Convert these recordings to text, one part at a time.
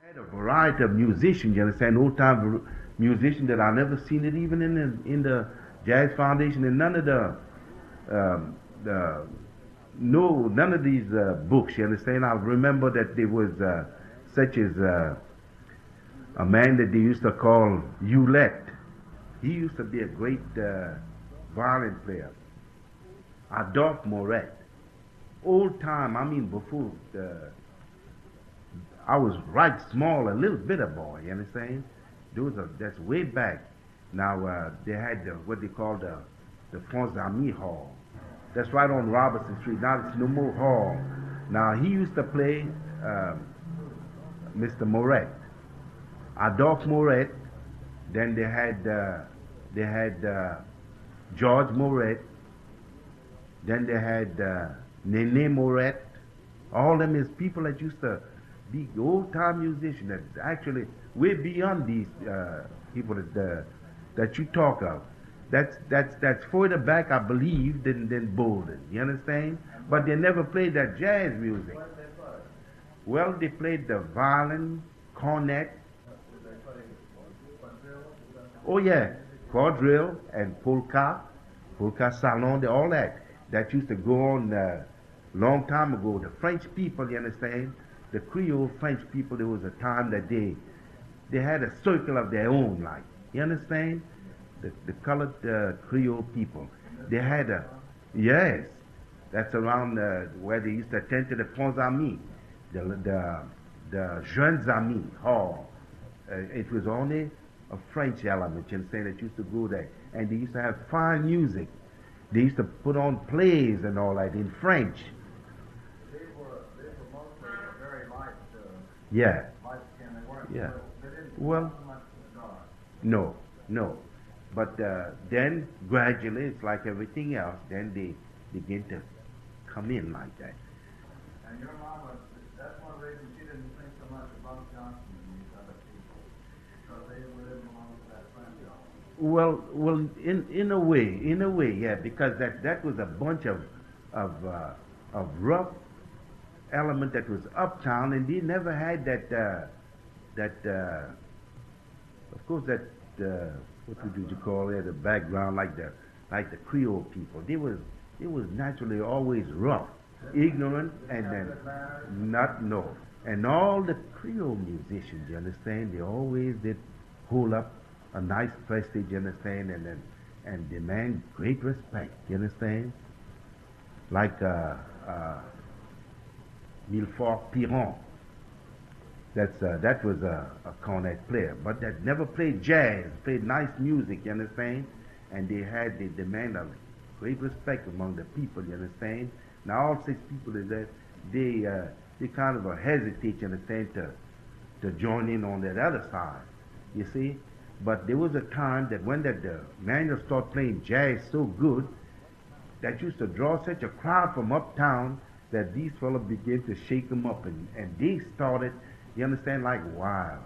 had a variety of musicians, you understand, old time musicians that I never seen it even in the Jazz Foundation and none of the no none of these books, you understand. I remember that there was such as a man that they used to call Hewlett. He used to be a great violin player. Adolphe Moret. Old time, I mean before I was right small, a little bit of boy, you understand? That's way back. Now they had what they call the Fonds Amis Hall. That's right on Robertson Street. Now it's no more hall. Now he used to play Mr. Moret, Adolphe Moret. Then they had George Moret. Then they had Nene Moret. All them is people that used to be old-time musicians that actually way beyond these people that you talk of. That's further back, I believe, than Bolden. You understand? But they never played that jazz music. Well, they played the violin, cornet. Oh yeah, quadrille and polka salon, all that. That used to go on long time ago. The French people, you understand? The Creole French people, there was a time that they had a circle of their own, like, you understand? The colored Creole people. They had yes, that's around where they used to attend to the Fonds Amis, the Jeunes Amis Hall. It was only a French element, you understand, that used to go there. And they used to have fine music. They used to put on plays and all that in French. They were mostly very light. Yeah. Light skin. They weren't. Yeah. They didn't Well, so much dark. No. But then gradually, it's like everything else. Then they begin to come in like that. And your mama, that's one reason she didn't think so much about Johnson and these other people, because they didn't belong to that friend zone. Well, in a way, yeah, because that was a bunch of rough element that was uptown, and they never had of course that what would you call it, the background like the Creole people. They was naturally always rough, ignorant, and then not know. And all the Creole musicians, you understand, they always did hold up a nice prestige, you understand, and demand great respect, you understand? Like Milford Piron. That was a cornet player, but that never played jazz, played nice music, you understand? And they demand a great respect among the people, you understand? Now all 6 people is that they kind of hesitate, you understand, to join in on that other side, you see? But there was a time that when that Manuel started playing jazz so good, that used to draw such a crowd from uptown that these fellows began to shake them up, and they started, you understand, like wild.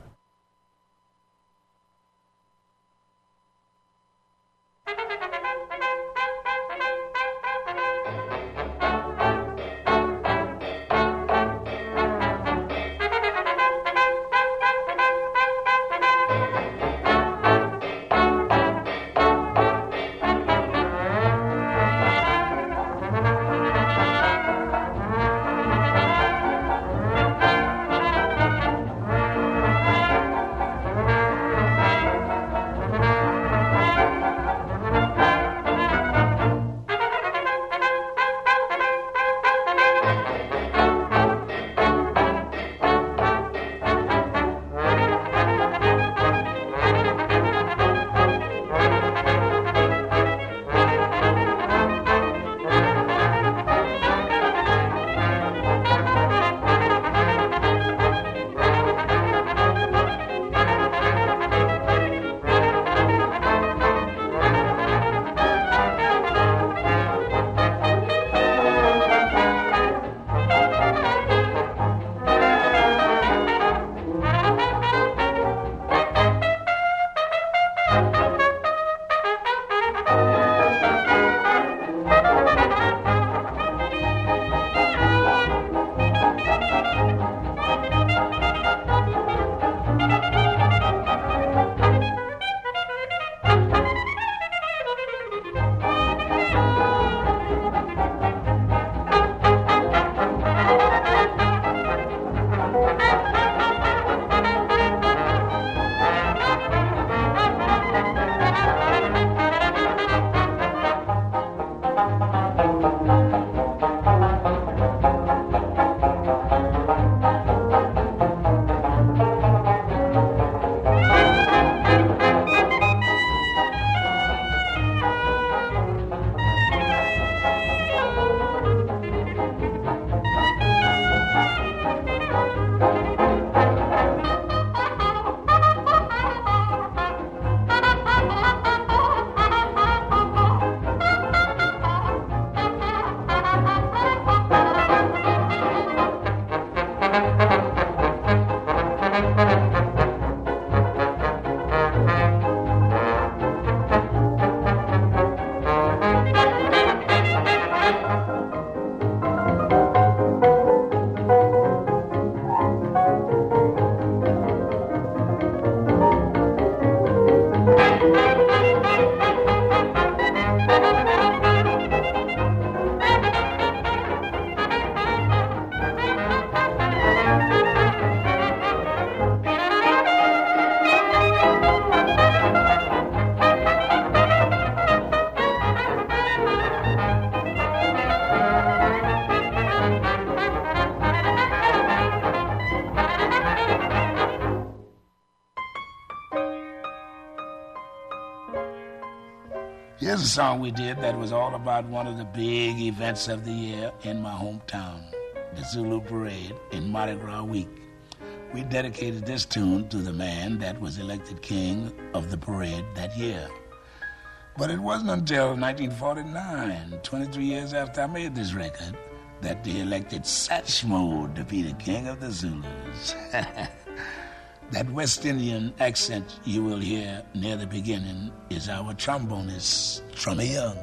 Here's a song we did that was all about one of the big events of the year in my hometown, the Zulu Parade in Mardi Gras week. We dedicated this tune to the man that was elected king of the parade that year. But it wasn't until 1949, 23 years after I made this record, that they elected Satchmo to be the king of the Zulus. That West Indian accent you will hear near the beginning is our trombonist, Trummy Young.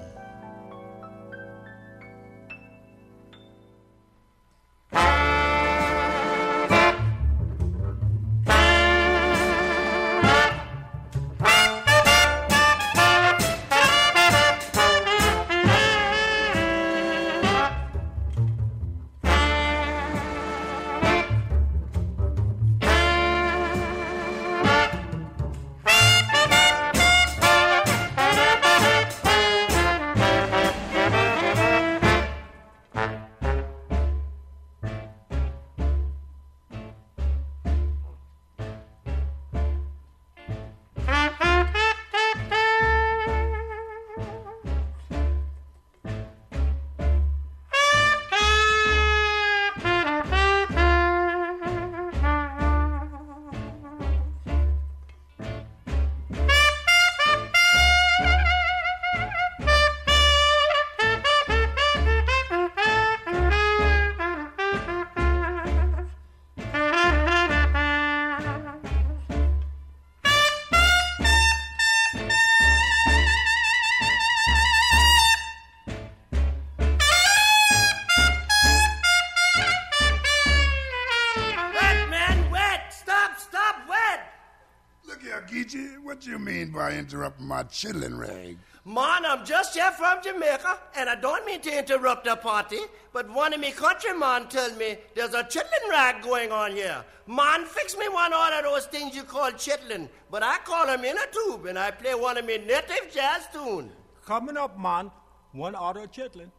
What you mean by interrupting my chitlin' rag? Man, I'm just here from Jamaica, and I don't mean to interrupt the party, but one of me countrymen tell me there's a chitlin' rag going on here. Man, fix me one of those things you call chitlin', but I call them in a tube, and I play one of me native jazz tunes. Coming up, man, one order of chitlin'.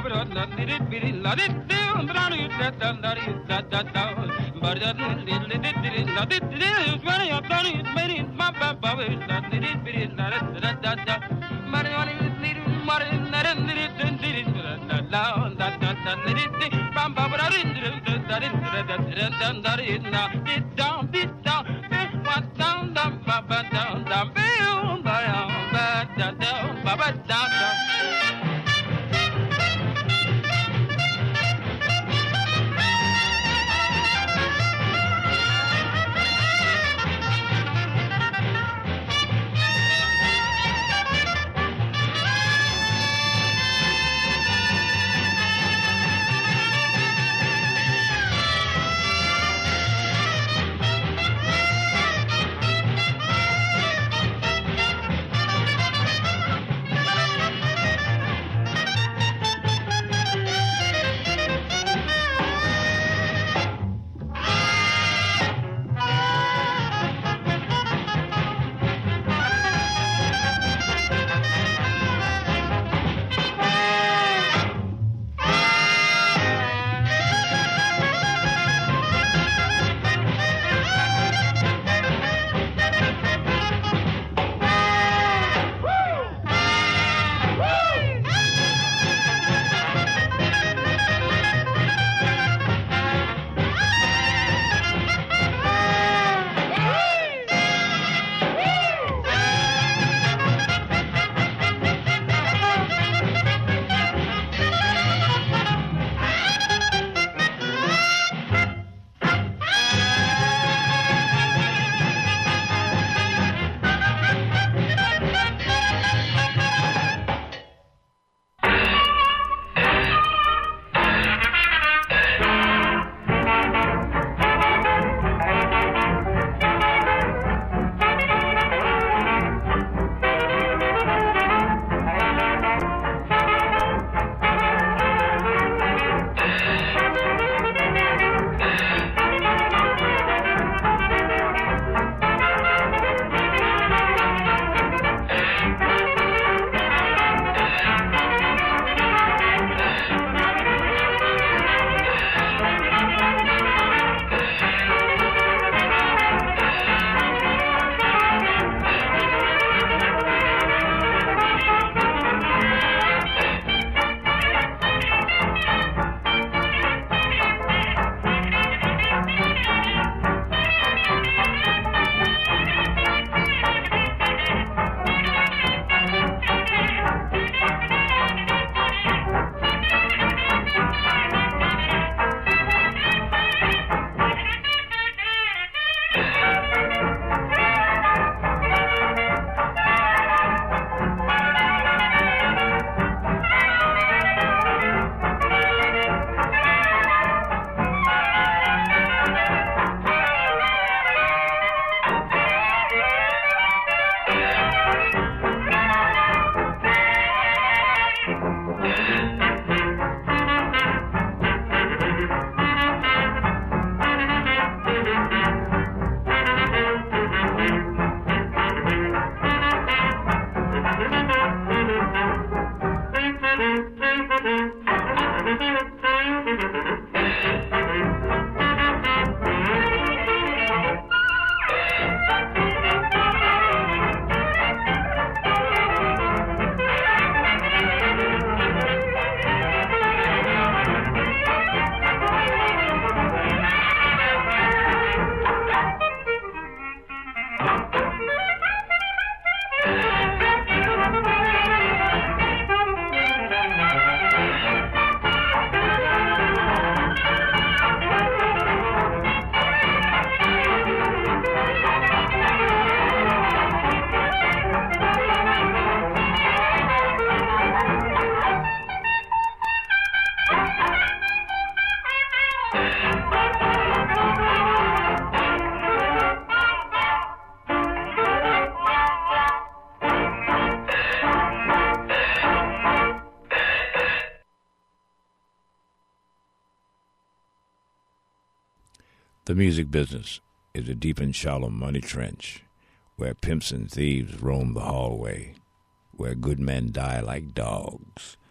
The music business is a deep and shallow money trench where pimps and thieves roam the hallway, where good men die like dogs,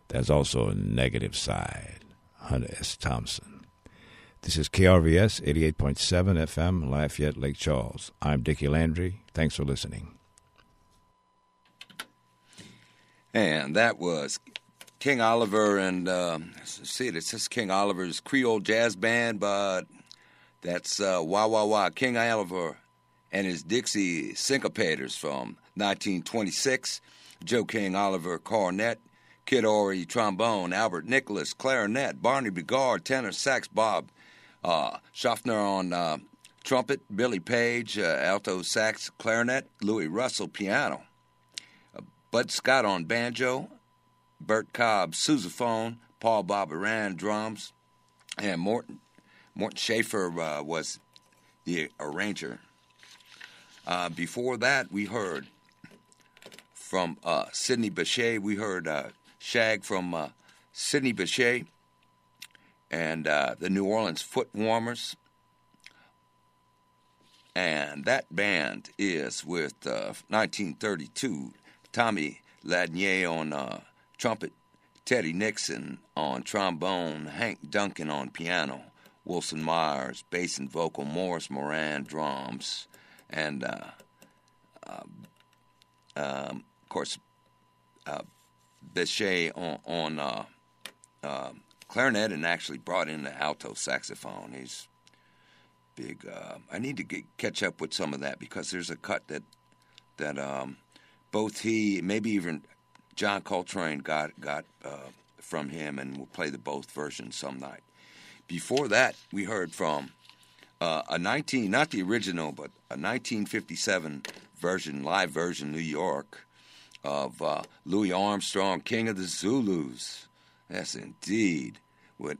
There's also a negative side. Hunter S. Thompson. This is KRVS 88.7 FM, Lafayette, Lake Charles. I'm Dickie Landry. Thanks for listening. And that was King Oliver and, see, it says King Oliver's Creole Jazz Band, but that's Wah Wah Wah, King Oliver and his Dixie Syncopators from 1926. Joe King Oliver, cornet. Kid Ory, trombone. Albert Nicholas, clarinet. Barney Bigard, tenor sax. Bob Schaffner on trumpet. Billy Page, alto sax, clarinet. Louis Russell, piano. Bud Scott on banjo. Bert Cobb, sousaphone. Paul Barberan, drums. And Morton Schaefer was the arranger. Before that, we heard from Sidney Bechet. We heard Shag from Sidney Bechet and the New Orleans Foot Warmers. And that band is with 1932, Tommy Ladnier on trumpet, Teddy Nixon on trombone, Hank Duncan on piano, Wilson Myers, bass and vocal, Morris Moran, drums, and of course, Bechet on clarinet, and actually brought in the alto saxophone. He's big. I need to catch up with some of that because there's a cut that both he, maybe even John Coltrane got from him, and we'll play the both versions some night. Before that, we heard from not the original, but a 1957 version, live version, New York, of Louis Armstrong, King of the Zulus. Yes, indeed. With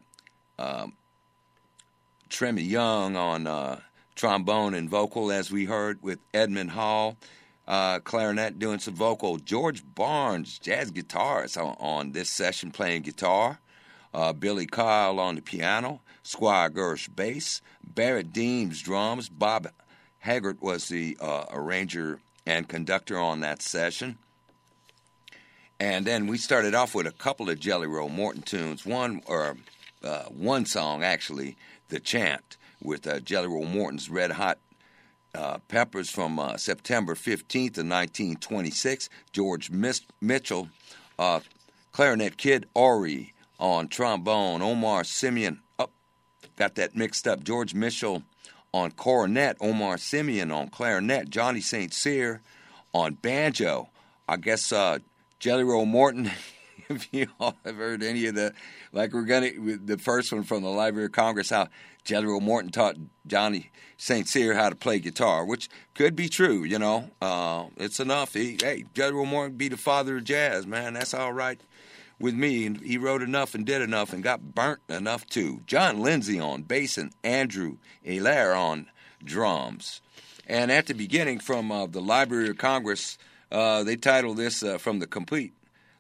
Tremmy Young on trombone and vocal, as we heard, with Edmund Hall, clarinet doing some vocal. George Barnes, jazz guitarist on this session, playing guitar. Billy Kyle on the piano. Squire Gersh bass. Barrett Deems drums. Bob Haggart was the arranger and conductor on that session. And then we started off with a couple of Jelly Roll Morton tunes. One song, actually, The Chant, with Jelly Roll Morton's Red Hot Peppers from September 15th of 1926. George Mitchell, clarinet. Kid Ory on trombone. Omar Simeon, got that mixed up. George Mitchell on cornet. Omar Simeon on clarinet. Johnny St. Cyr on banjo. I guess Jelly Roll Morton, if you all have heard any of the, like the first one from the Library of Congress, how Jelly Roll Morton taught Johnny St. Cyr how to play guitar, which could be true, you know. It's enough. Jelly Roll Morton be the father of jazz, man. That's all right with me. And he wrote enough and did enough and got burnt enough, too. John Lindsay on bass and Andrew Hilaire on drums. And at the beginning, from the Library of Congress, they titled this from the Complete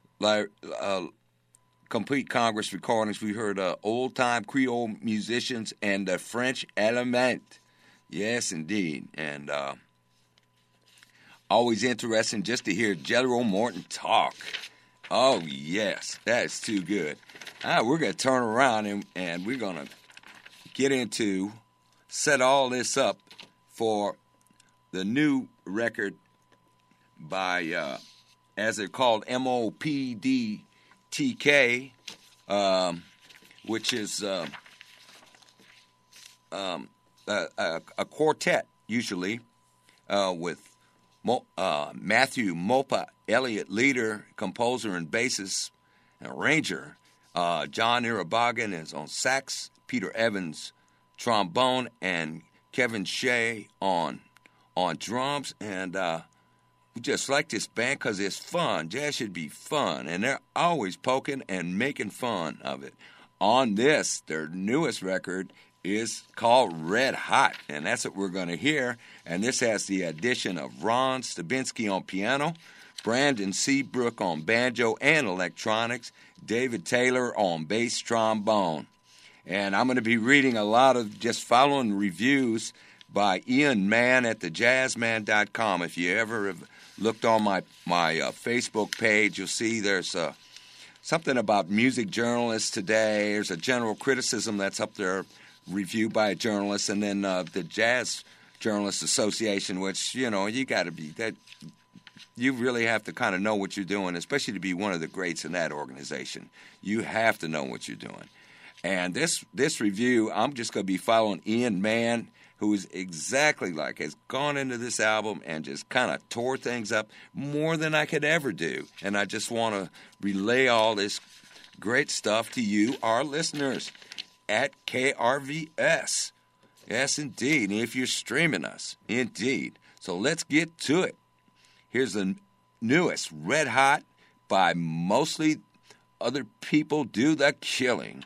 Congress recordings. We heard old-time Creole musicians and the French element. Yes, indeed. And always interesting just to hear Jelly Roll Morton talk. Oh, yes, that's too good. We're going to turn around and we're going to set all this up for the new record by, as they're called, MOPDTK, which is a quartet, usually, with Matthew Mopa Elliott, leader, composer, and bassist and arranger. John Irabagan is on sax, Peter Evans trombone, and Kevin Shea on drums. And we just like this band because it's fun. Jazz should be fun, and they're always poking and making fun of it. On this, their newest record is called Red Hot, and that's what we're going to hear. And this has the addition of Ron Stabinsky on piano, Brandon Seabrook on banjo and electronics, David Taylor on bass trombone. And I'm going to be reading a lot of just following reviews by Ian Mann at thejazzman.com. If you ever have looked on my Facebook page, you'll see there's something about music journalists today. There's a general criticism that's up there, reviewed by a journalist, and then the Jazz Journalists Association, which, you know, you got to be that. You really have to kind of know what you're doing, especially to be one of the greats in that organization. You have to know what you're doing. And this review, I'm just going to be following Ian Mann, who is exactly like, has gone into this album and just kind of tore things up more than I could ever do. And I just want to relay all this great stuff to you, our listeners, at KRVS. Yes, indeed. And if you're streaming us, indeed. So let's get to it. Here's the newest, Red Hot, by Mostly Other People Do the Killing.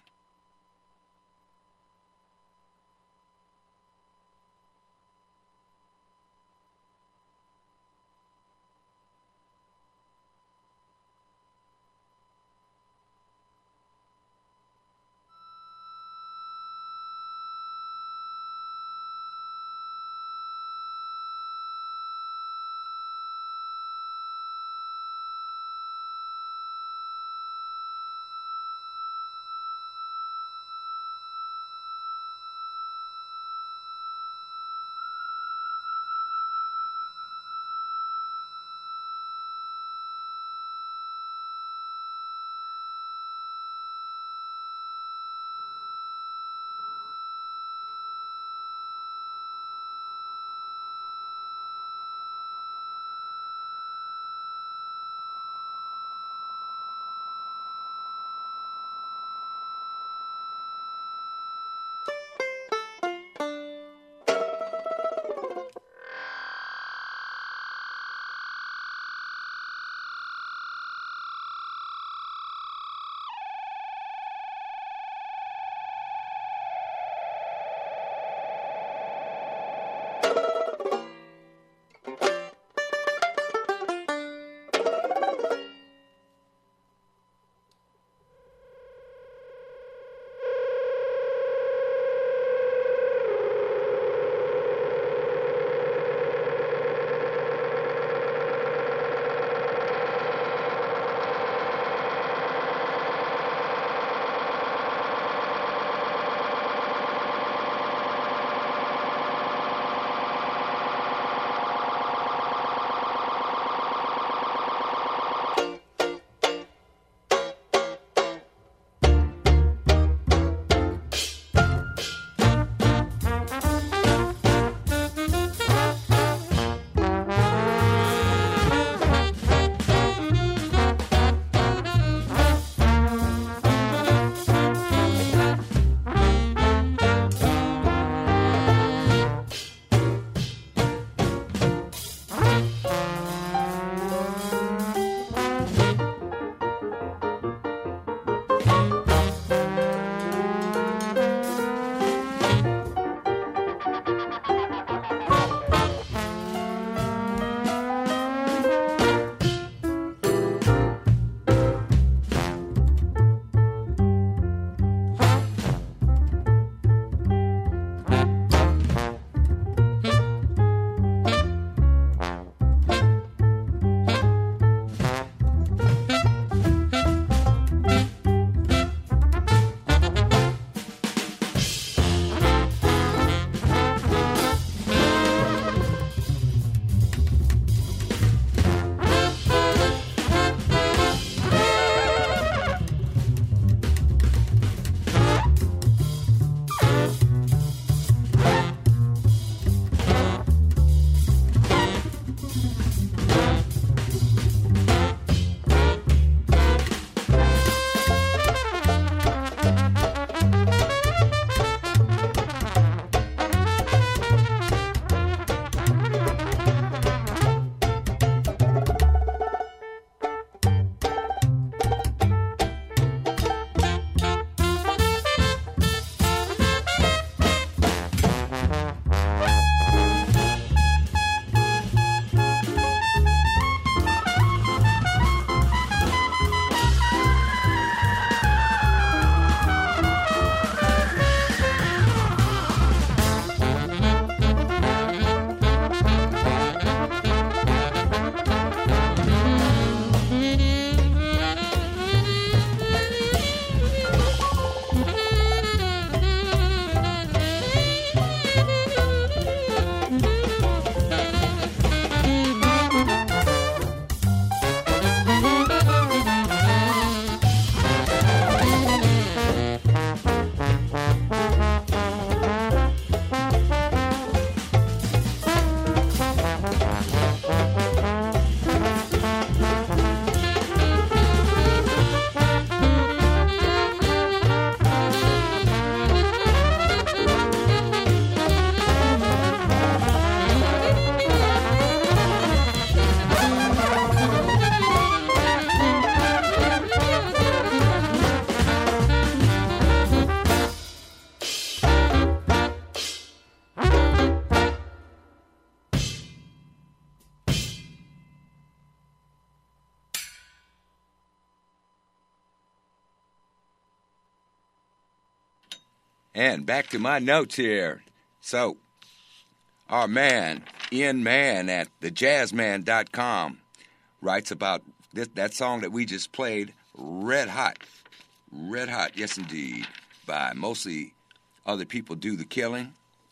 And back to my notes here. So, our man, Ian Mann at thejazzman.com, writes about that song that we just played, Red Hot. Red Hot, yes indeed, by mostly Other People Do the Killing.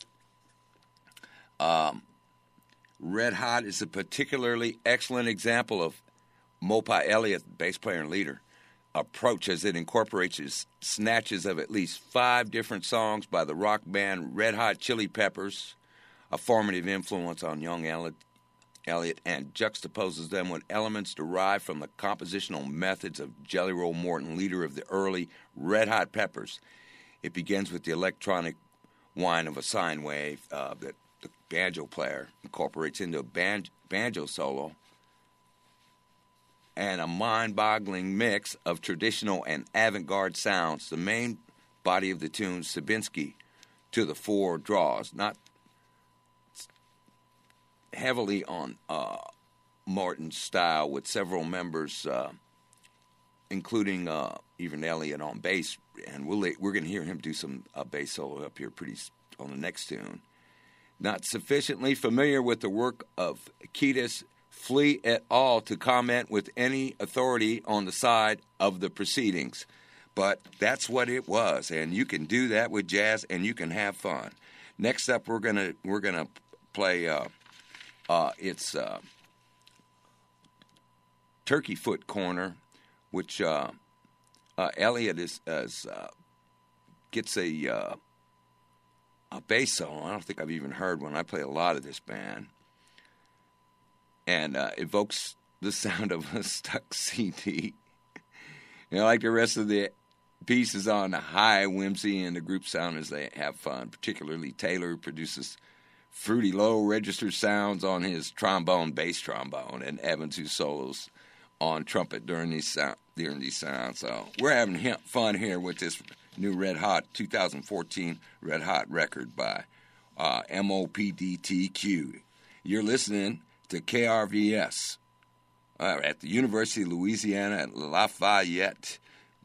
Red Hot is a particularly excellent example of Mopah Elliott, bass player and leader, approach as it incorporates snatches of at least 5 different songs by the rock band Red Hot Chili Peppers, a formative influence on young Elliott, and juxtaposes them with elements derived from the compositional methods of Jelly Roll Morton, leader of the early Red Hot Peppers. It begins with the electronic whine of a sine wave that the banjo player incorporates into a banjo solo, and a mind-boggling mix of traditional and avant-garde sounds. The main body of the tune, Sabinski, to the fore draws, not heavily on Morton's style, with several members, including even Elliott on bass, and we're going to hear him do some bass solo up here pretty on the next tune. Not sufficiently familiar with the work of Kiedis Flea et al. To comment with any authority on the side of the proceedings, but that's what it was, and you can do that with jazz, and you can have fun. Next up, we're gonna play. It's Turkey Foot Corner, which Elliott gets a bass solo. I don't think I've even heard one. I play a lot of this band. And evokes the sound of a stuck CD. Like the rest of the pieces on the high whimsy and the group sound as they have fun. Particularly Taylor produces fruity low register sounds on his bass trombone, and Evans who solos on trumpet during these sounds. So we're having fun here with this new Red Hot 2014 Red Hot record by MOPDTQ. You're listening to KRVS at the University of Louisiana at Lafayette.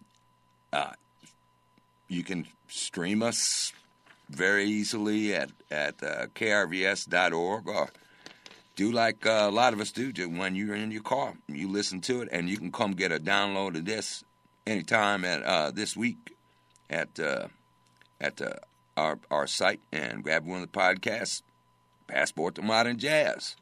You can stream us very easily at krvs.org, or do like a lot of us do when you're in your car. You listen to it, and you can come get a download of this anytime at this week at our site and grab one of the podcasts, Passport to Modern Jazz.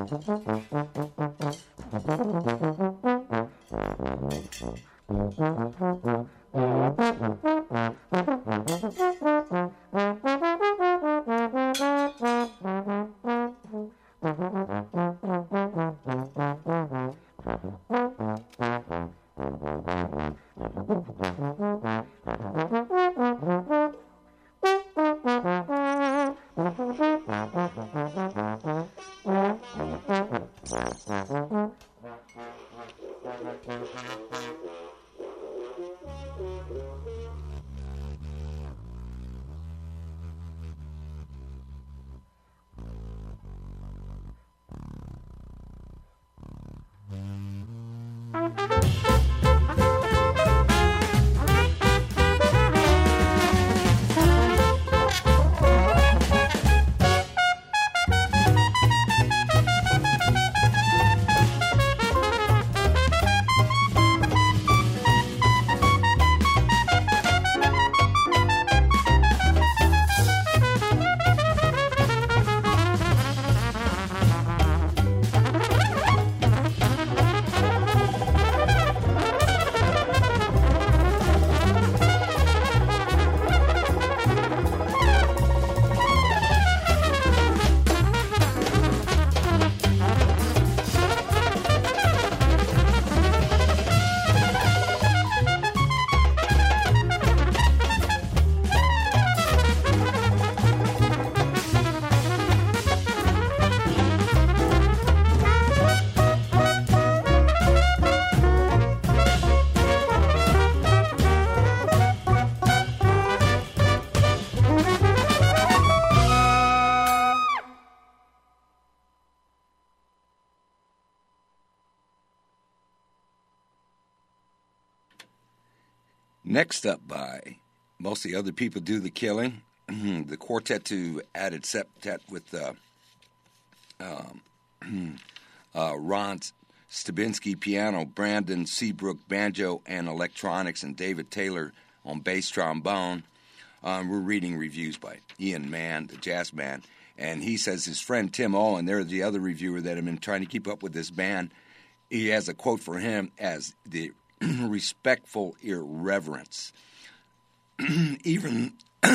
Next up by Mostly Other People Do the Killing, the quartet to added septet with Ron Stabinsky piano, Brandon Seabrook banjo and electronics, and David Taylor on bass trombone. We're reading reviews by Ian Mann, the jazz man, and he says his friend Tim Owen, they're the other reviewer that have been trying to keep up with this band. He has a quote for him as the respectful irreverence. Even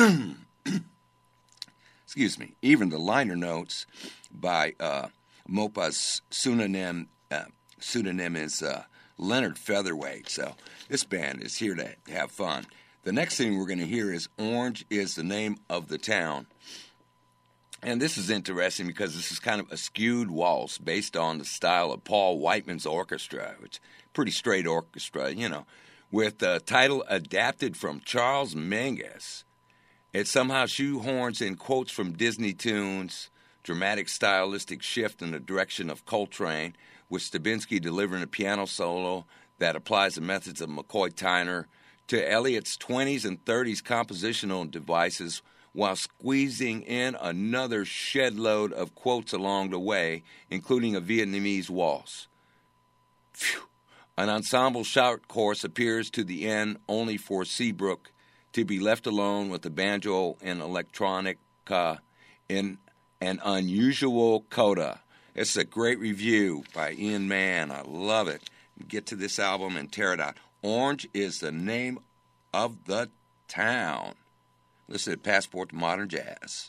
even the liner notes by Mopa's pseudonym is Leonard Featherweight. So this band is here to have fun. The next thing we're going to hear is Orange is the Name of the Town. And this is interesting because this is kind of a skewed waltz based on the style of Paul Whiteman's orchestra, which is a pretty straight orchestra, you know, with the title adapted from Charles Mingus. It somehow shoehorns in quotes from Disney tunes, dramatic stylistic shift in the direction of Coltrane, with Stabinsky delivering a piano solo that applies the methods of McCoy Tyner to Elliott's 20s and 30s compositional devices, while squeezing in another shed load of quotes along the way, including a Vietnamese waltz. Phew. An ensemble shout chorus appears to the end, only for Seabrook to be left alone with the banjo and electronica in an unusual coda. It's a great review by Ian Mann. I love it. Get to this album and tear it out. Orange is the Name of the Town. Listen to Passport to Modern Jazz.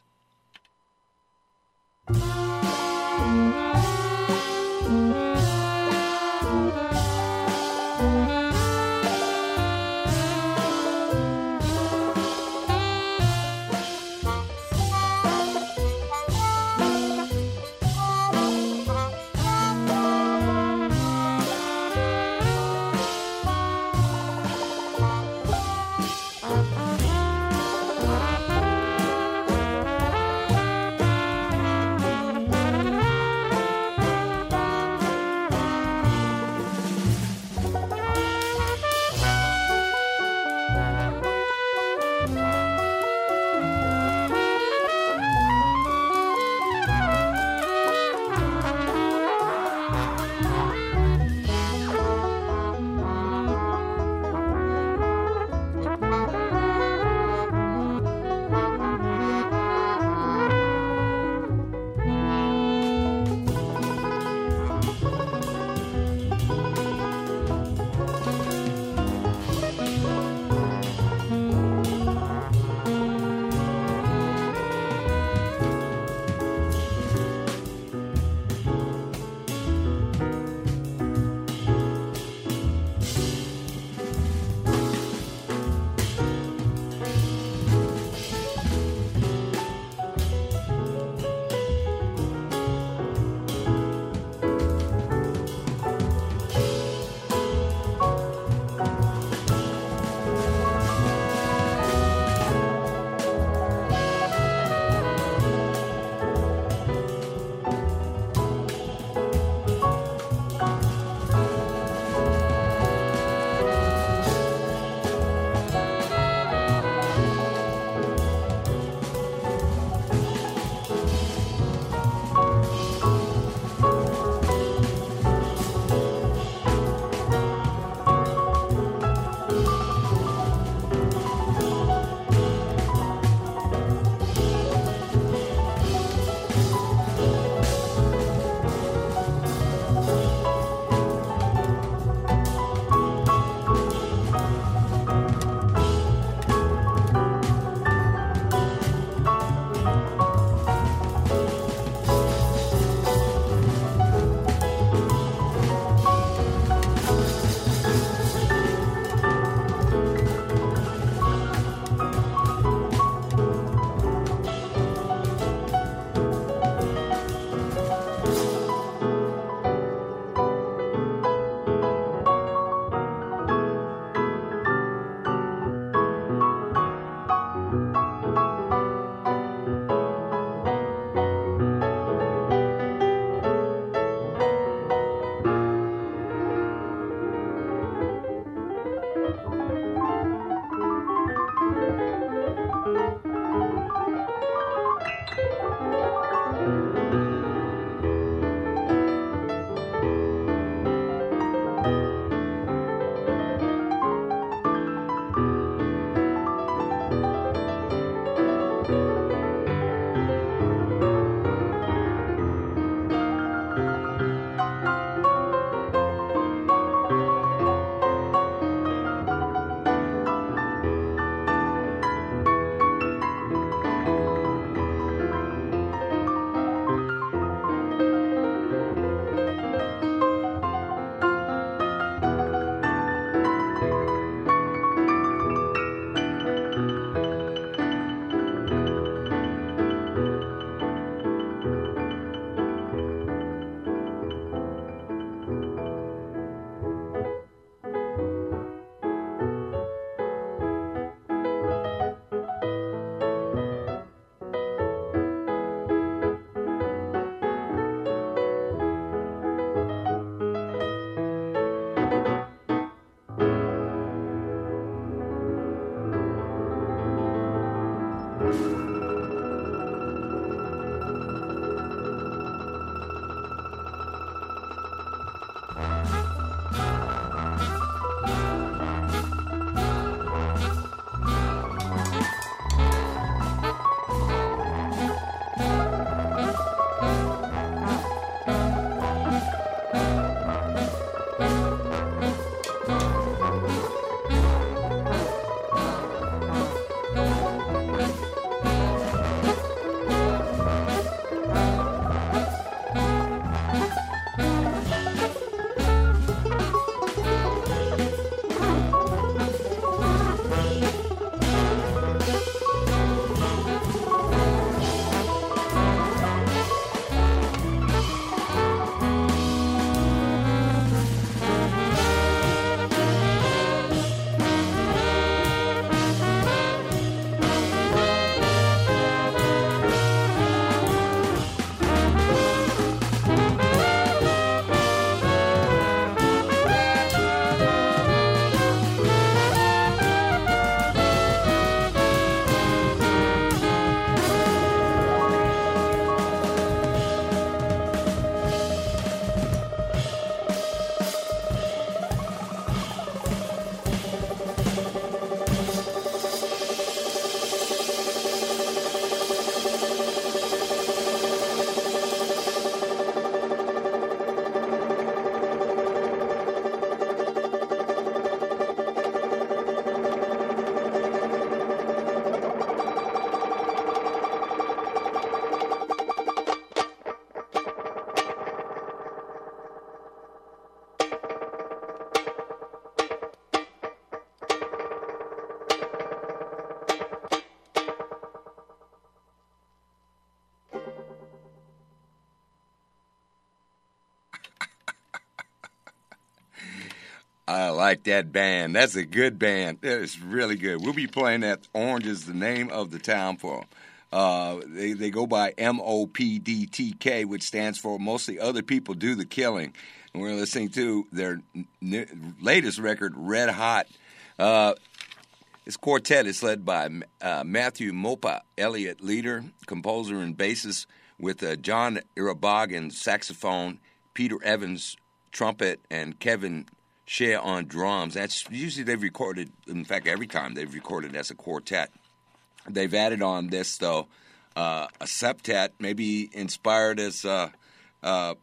I like that band. That's a good band. That is really good. We'll be playing that. Orange is the name of the town for them. They go by MOPDTK, which stands for Mostly Other People Do the Killing. And we're listening to their latest record, Red Hot. This quartet is led by Matthew Mopa Elliott, leader, composer, and bassist, with John Irabagan, saxophone, Peter Evans, trumpet, and Kevin Shea on drums. That's usually they've recorded, in fact, every time they've recorded as a quartet. They've added on this, though, a septet, maybe inspired as our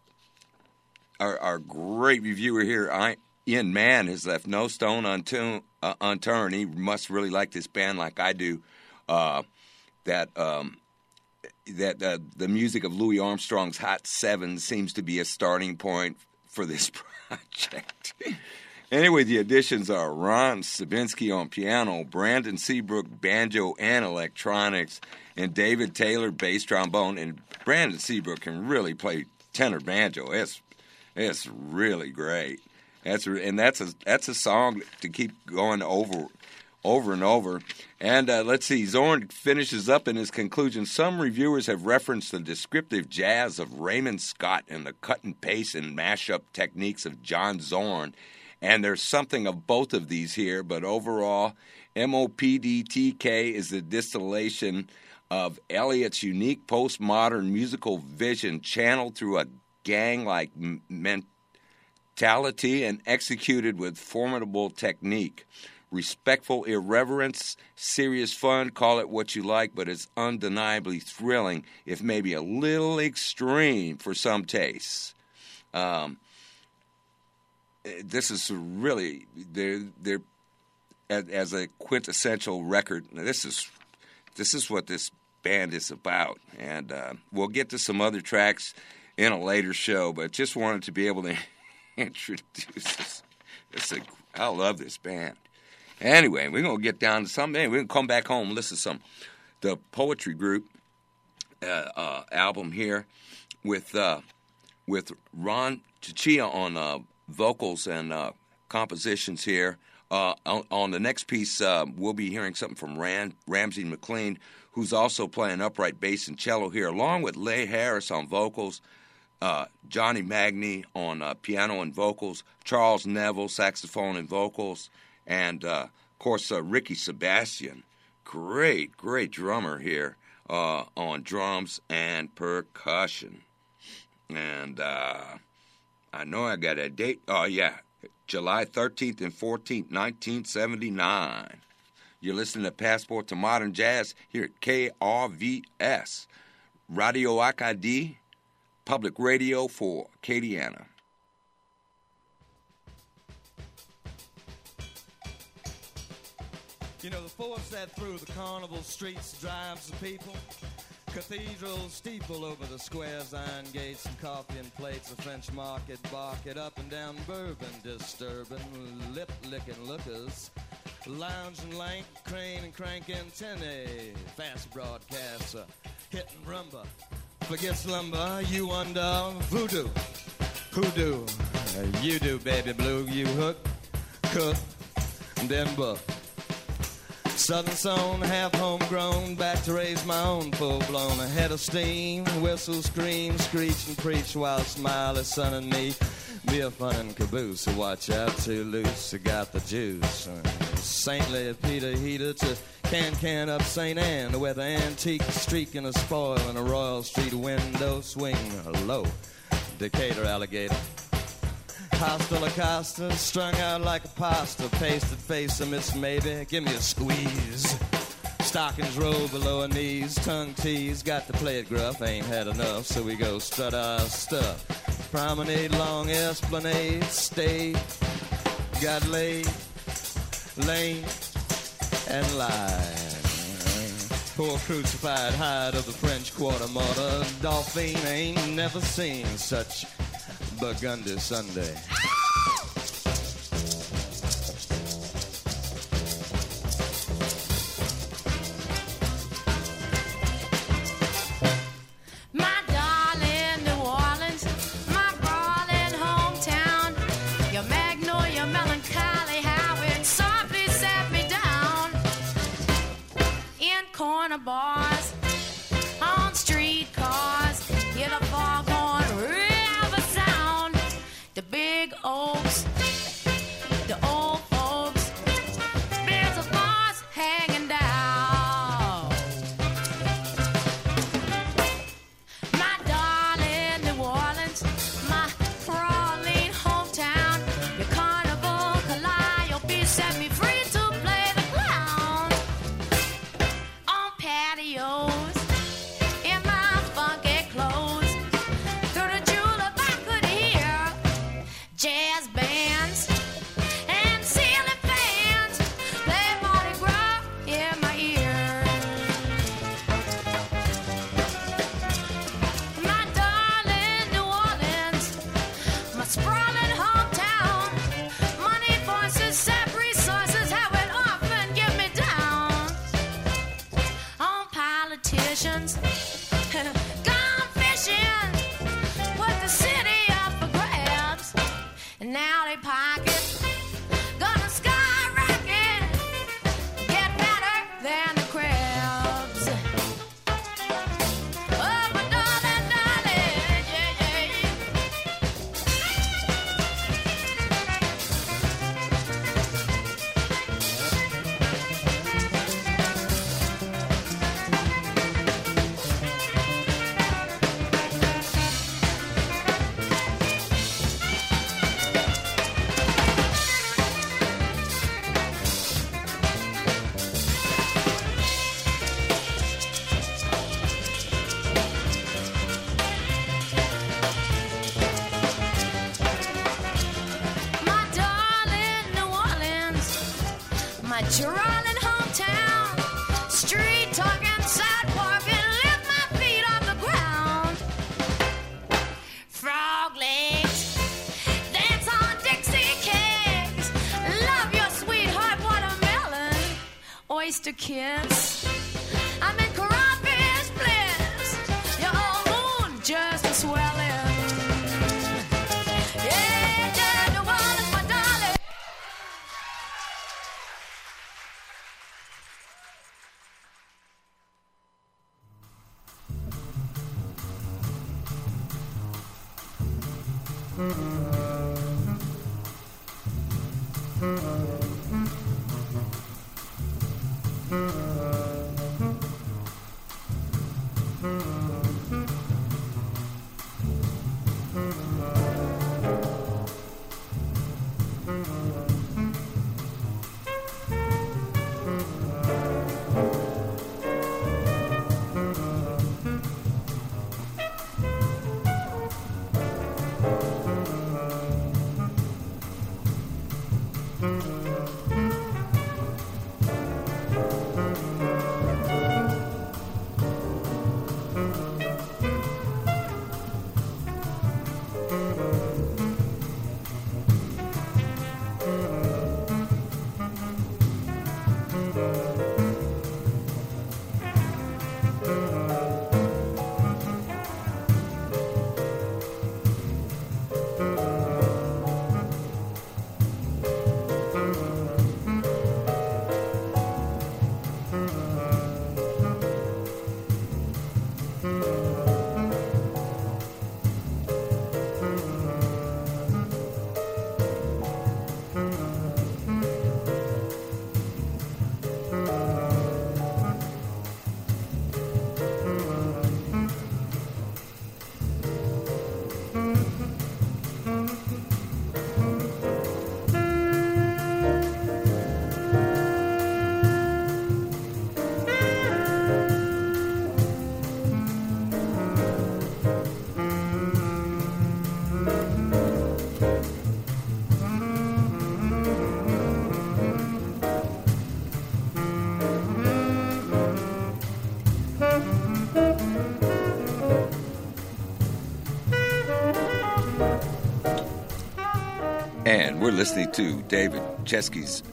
great reviewer here, Ian Mann, has left no stone unturned. He must really like this band like I do, that the music of Louis Armstrong's Hot Seven seems to be a starting point for this project. Anyway, the additions are Ron Sabinsky on piano, Brandon Seabrook banjo and electronics, and David Taylor bass trombone. And Brandon Seabrook can really play tenor banjo. It's really great. That's a song to keep going over and over. And let's see, Zorn finishes up in his conclusion. Some reviewers have referenced the descriptive jazz of Raymond Scott and the cut and paste and mashup techniques of John Zorn. And there's something of both of these here, but overall, MOPDTK is the distillation of Elliott's unique postmodern musical vision channeled through a gang-like mentality and executed with formidable technique. Respectful irreverence, serious fun, call it what you like, but it's undeniably thrilling, if maybe a little extreme for some tastes. This is really, they're as a quintessential record. This is what this band is about, and we'll get to some other tracks in a later show, but just wanted to be able to introduce this. I love this band. Anyway, we're going to get down to something. We're going to come back home and listen to the Poetry Group album here with Ron Chichia on vocals and compositions here. On the next piece, we'll be hearing something from Ramsey McLean, who's also playing upright bass and cello here, along with Leigh Harris on vocals, Johnny Magny on piano and vocals, Charles Neville, saxophone and vocals, and, of course, Ricky Sebastian, great drummer here on drums and percussion. And I know I got a date. Oh, yeah, July 13th and 14th, 1979. You're listening to Passport to Modern Jazz here at KRVS, Radio Acadie, public radio for Acadiana. You know, the force that through the carnival streets drives the people. Cathedral steeple over the squares, iron gates and coffee and plates. A French market barket up and down Bourbon, disturbing lip-licking lookers. Lounging lank, crane and crank antennae. Fast broadcasts, hitting rumba. Forget slumber, you wonder voodoo. Hoodoo, you do, baby blue. You hook, cook, then book. Southern sown, half homegrown, back to raise my own full-blown. A head of steam, whistle, scream, screech, and preach while smile is son and me. Be a fun and caboose, so watch out, too loose, I got the juice. Saintly Peter Heater to can up St. Anne, where the antique streak and a spoil and a Royal Street window swing low. Decatur alligator. Hostile Acosta, strung out like a pasta, pasted face of Miss Maybe, give me a squeeze. Stockings roll below her knees, tongue teased, got to play it gruff, ain't had enough, so we go strut our stuff. Promenade, long esplanade, stay, got laid, lane, and line. Poor crucified hide of the French Quarter mortar, Dauphine ain't never seen such Burgundy Sunday. My darling New Orleans, my brawling hometown, your magnolia melancholy. shadows in my funky clothes. Through the julep I could hear jazz bands and ceiling fans play Mardi Gras in my ear. My darling New Orleans, my sprawling hometown, money, voices, sap resources, how it often get me down on politicians gone fishing with the city up for grabs, and now they pocket gonna skyrocket, get better than the crabs. Oh, my darling, darling, yeah, yeah. My darling New Orleans, my drawling hometown, street talking, sidewalk, and lift my feet off the ground. Frog legs, dance on Dixie kegs, love your sweetheart watermelon, oyster kiss. I'm in crawfish bliss, your old moon just a swelling. Yeah, yeah, New Orleans, my darling. And we're listening to David Chesky's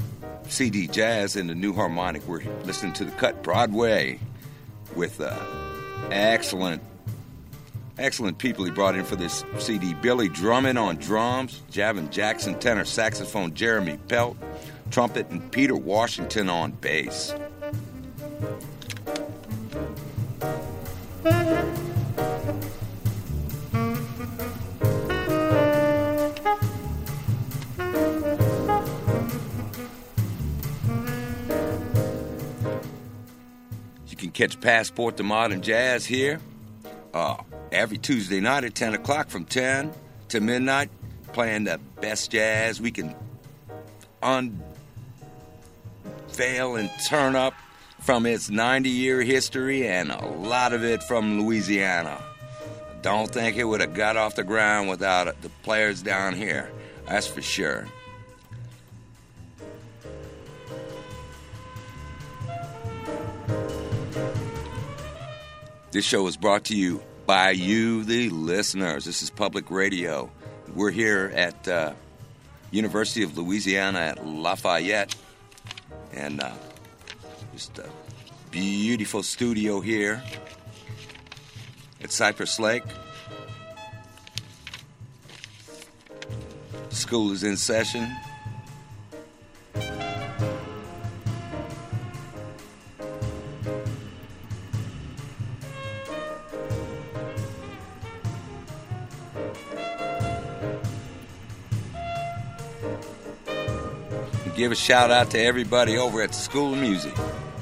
CD Jazz in the New Harmonic. We're listening to the Cut Broadway with excellent people he brought in for this CD. Billy Drummond on drums, Javin Jackson tenor saxophone, Jeremy Pelt trumpet, and Peter Washington on bass. You can catch Passport to Modern Jazz here every Tuesday night at 10 o'clock from 10 to midnight, playing the best jazz we can unveil and turn up from its 90-year history, and a lot of it from Louisiana. Don't think it would have got off the ground without the players down here. That's for sure. This show is brought to you by you, the listeners. This is public radio. We're here at University of Louisiana at Lafayette, and just a beautiful studio here at Cypress Lake. School is in session. Give a shout out to everybody over at the School of Music.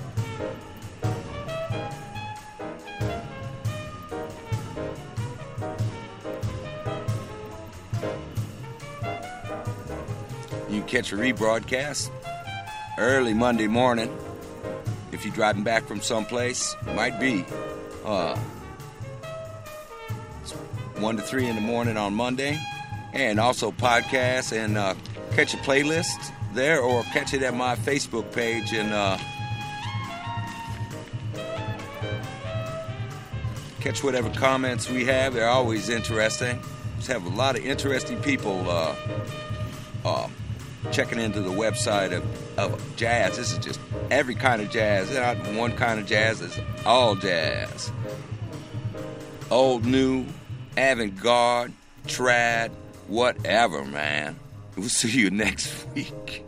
You can catch a rebroadcast early Monday morning if you're driving back from someplace. Might be 1 to 3 in the morning on Monday, and also podcasts and catch a playlist there, or catch it at my Facebook page, and catch whatever comments we have. They're always interesting. Just have a lot of interesting people checking into the website of jazz. This is just every kind of jazz. It's not one kind of jazz. It's all jazz. Old, new, avant-garde, trad, whatever, man. We'll see you next week.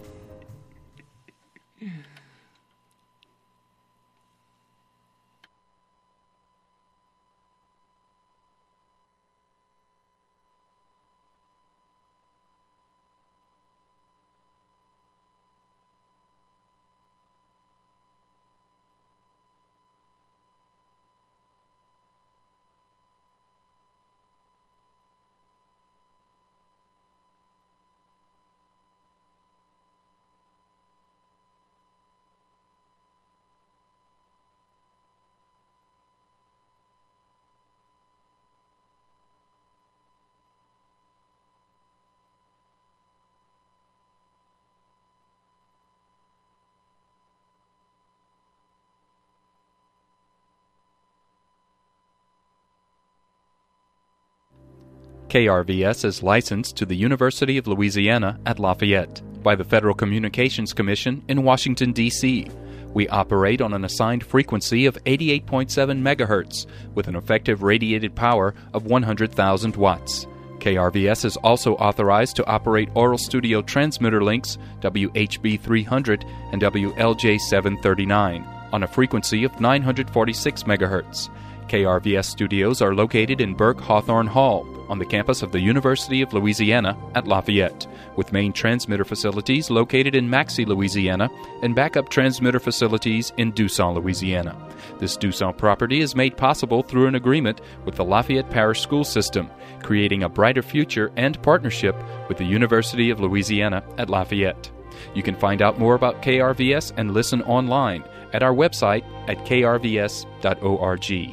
KRVS is licensed to the University of Louisiana at Lafayette by the Federal Communications Commission in Washington, D.C. We operate on an assigned frequency of 88.7 megahertz with an effective radiated power of 100,000 watts. KRVS is also authorized to operate Oral Studio transmitter links WHB 300 and WLJ 739 on a frequency of 946 megahertz. KRVS studios are located in Burke Hawthorne Hall on the campus of the University of Louisiana at Lafayette, with main transmitter facilities located in Maxey, Louisiana, and backup transmitter facilities in Dusson, Louisiana. This Dusson property is made possible through an agreement with the Lafayette Parish School System, creating a brighter future and partnership with the University of Louisiana at Lafayette. You can find out more about KRVS and listen online at our website at krvs.org.